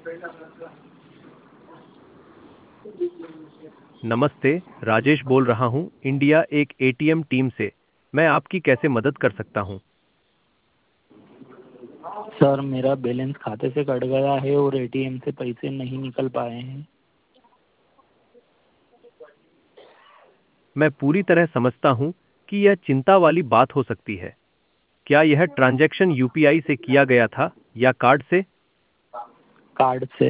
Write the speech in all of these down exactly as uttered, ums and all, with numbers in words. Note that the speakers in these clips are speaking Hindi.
नमस्ते, राजेश बोल रहा हूँ इंडिया एक एटीएम टीम से। मैं आपकी कैसे मदद कर सकता हूँ? सर मेरा बैलेंस खाते से कट गया है और एटीएम से पैसे नहीं निकल पाए हैं। मैं पूरी तरह समझता हूँ कि यह चिंता वाली बात हो सकती है। क्या यह ट्रांजैक्शन यूपीआई से किया गया था या कार्ड से? कार्ड से।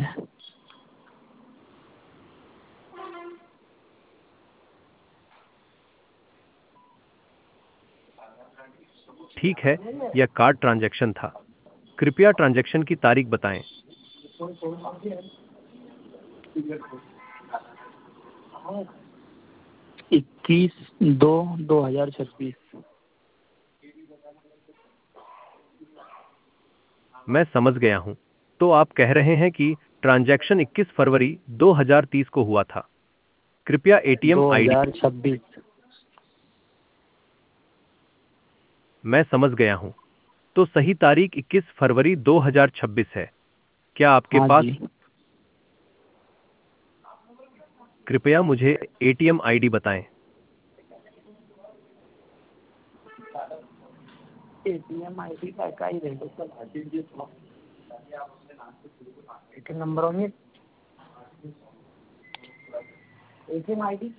ठीक है, यह कार्ड ट्रांजैक्शन था। कृपया ट्रांजैक्शन की तारीख बताएं। इक्कीस दो दो हजार छब्बीस। मैं समझ गया हूँ। तो आप कह रहे हैं कि ट्रांजैक्शन इक्कीस फरवरी दो हज़ार तीस को हुआ था। कृपया एटीएम दो आईडी। हजार छब्बीस। मैं समझ गया हूँ। तो सही तारीख इक्कीस फरवरी दो हज़ार छब्बीस है। क्या आपके हाँ पास? जी। कृपया मुझे एटीएम आईडी बताएं। एटीएम आई डी का का ही रहेगा सर। एटीएम नंबर होंगे। ATM I D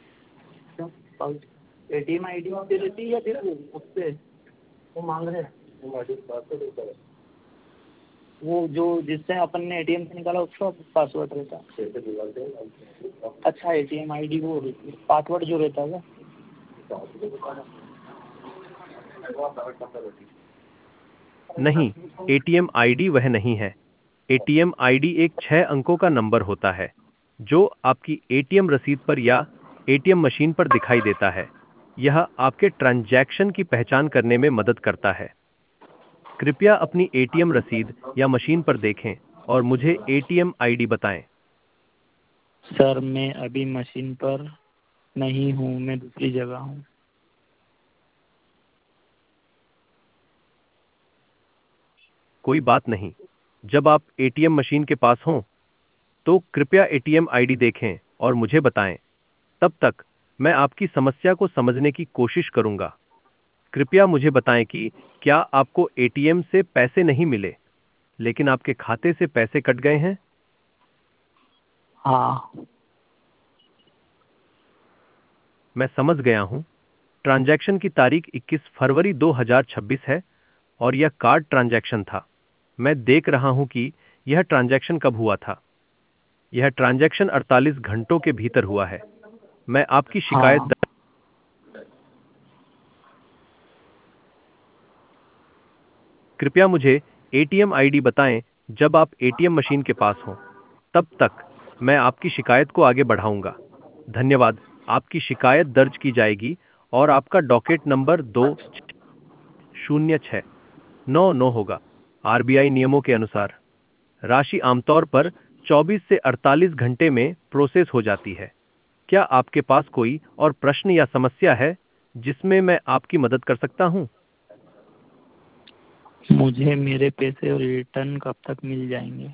ATM I D पे रहती है या फिर उससे वो मांग रहे हैं वो जो जिससे अपन ने एटीएम से निकाला उसका पासवर्ड रहता है। अच्छा एटीएम आई डी वो पासवर्ड जो रहता है नहीं, एटीएम आईडी वह नहीं है। एटीएम आईडी एक छह अंकों का नंबर होता है जो आपकी एटीएम रसीद पर या एटीएम मशीन पर दिखाई देता है। यह आपके ट्रांजैक्शन की पहचान करने में मदद करता है। कृपया अपनी एटीएम रसीद या मशीन पर देखें और मुझे एटीएम आईडी बताएं। सर मैं अभी मशीन पर नहीं हूँ, मैं दूसरी जगह हूँ। कोई बात नहीं। जब आप एटीएम मशीन के पास हों तो कृपया एटीएम आईडी देखें और मुझे बताएं। तब तक मैं आपकी समस्या को समझने की कोशिश करूंगा। कृपया मुझे बताएं कि क्या आपको एटीएम से पैसे नहीं मिले, लेकिन आपके खाते से पैसे कट गए हैं? हाँ। मैं समझ गया हूं। ट्रांजैक्शन की तारीख इक्कीस फरवरी दो हज़ार छब्बीस है और यह कार्ड ट्रांजैक्शन था। मैं देख रहा हूं कि यह ट्रांजैक्शन कब हुआ था। यह ट्रांजैक्शन अड़तालीस घंटों के भीतर हुआ है। मैं आपकी शिकायत हाँ। दर्ज। कृपया मुझे एटीएम आईडी बताएं जब आप एटीएम मशीन के पास हों। तब तक मैं आपकी शिकायत को आगे बढ़ाऊंगा। धन्यवाद। आपकी शिकायत दर्ज की जाएगी और आपका डॉकेट नंबर दो शून्य छः नौ नौ होगा। आरबीआई नियमों के अनुसार राशि आमतौर पर चौबीस से अड़तालीस घंटे में प्रोसेस हो जाती है। क्या आपके पास कोई और प्रश्न या समस्या है जिसमें मैं आपकी मदद कर सकता हूं? मुझे मेरे पैसे रिटर्न कब तक मिल जाएंगे?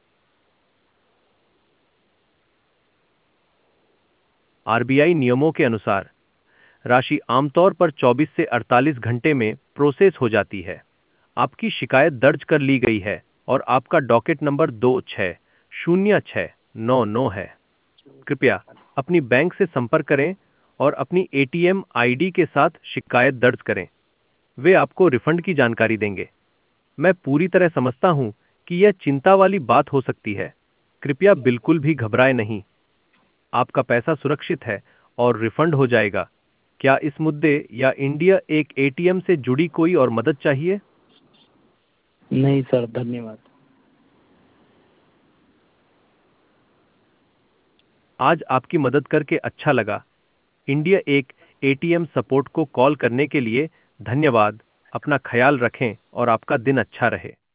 आरबीआई नियमों के अनुसार राशि आमतौर पर चौबीस से अड़तालीस घंटे में प्रोसेस हो जाती है। आपकी शिकायत दर्ज कर ली गई है और आपका डॉकेट नंबर दो छः शून्य छः नौ नौ है। कृपया अपनी बैंक से संपर्क करें और अपनी एटीएम आईडी के साथ शिकायत दर्ज करें। वे आपको रिफंड की जानकारी देंगे। मैं पूरी तरह समझता हूं कि यह चिंता वाली बात हो सकती है। कृपया बिल्कुल भी घबराएं नहीं। आपका पैसा सुरक्षित है और रिफंड हो जाएगा। क्या इस मुद्दे या इंडिया एक एटीएम से जुड़ी कोई और मदद चाहिए? नहीं सर, धन्यवाद। आज आपकी मदद करके अच्छा लगा। इंडिया एक एटीएम सपोर्ट को कॉल करने के लिए धन्यवाद। अपना ख्याल रखें और आपका दिन अच्छा रहे।